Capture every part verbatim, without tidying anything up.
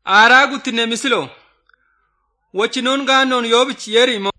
Aaraa guttine misilo wachinon gaannon yoobich yeri mo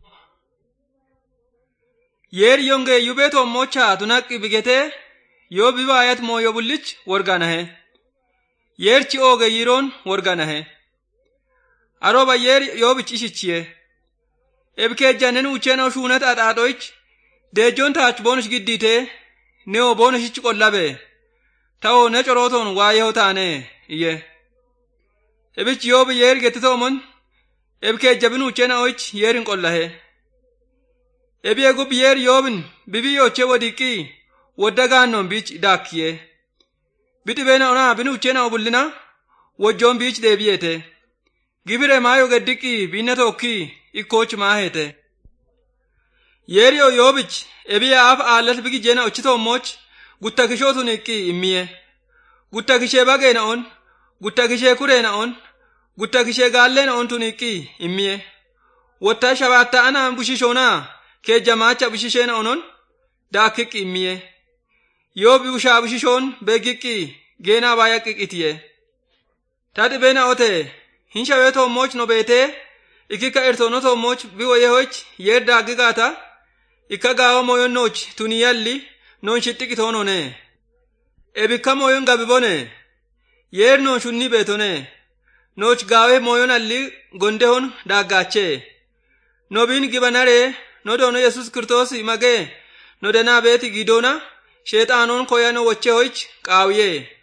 yeri yonge yubeto mocha tunaqi bigete yobi bayat mo yobullich worganahe yerchi oge yiron worganahe aroba yeri yobich ishichiye ebke janen ucheno shunat atadoich dejon taach bonus giddite neo bonus ich qollabe tawo ne coroton waye hotane iye ebich yobi yeri getito mon ebke jabinu uchena och yerin qollahe ebi ego biyer yobin bibi yoche wodiki wodagannon bich dakiye biti bena ona binu uchena obullina wojjon bich debiyete gibire mayo gediki binne tokki ikoch mahete yeriyo yobich ebi af alat bigi jena ochito moch guttakishotun ikki immiye guttakishe bagena on guttakishe kurena on guttakishe gallena on tuniki immiye wotta shabatta ana bushishona ke jamacha bushishena onon dakik immiye yobi usha bushishon begiki gena bayakikitiye tadi bena ote hinsha weto moch no bete ikika ertono to moch biwoye hoch yerda gigata ikagawa moyon noch tuniyalli non shittiki tono ne ebika moyon gabibone yer non shunni betone noch gawe moyon alli gondehon dagache nobin gibanare no dono Jesus Kristos image no dena beti gidona shaytanon koyano woche hoch qawiye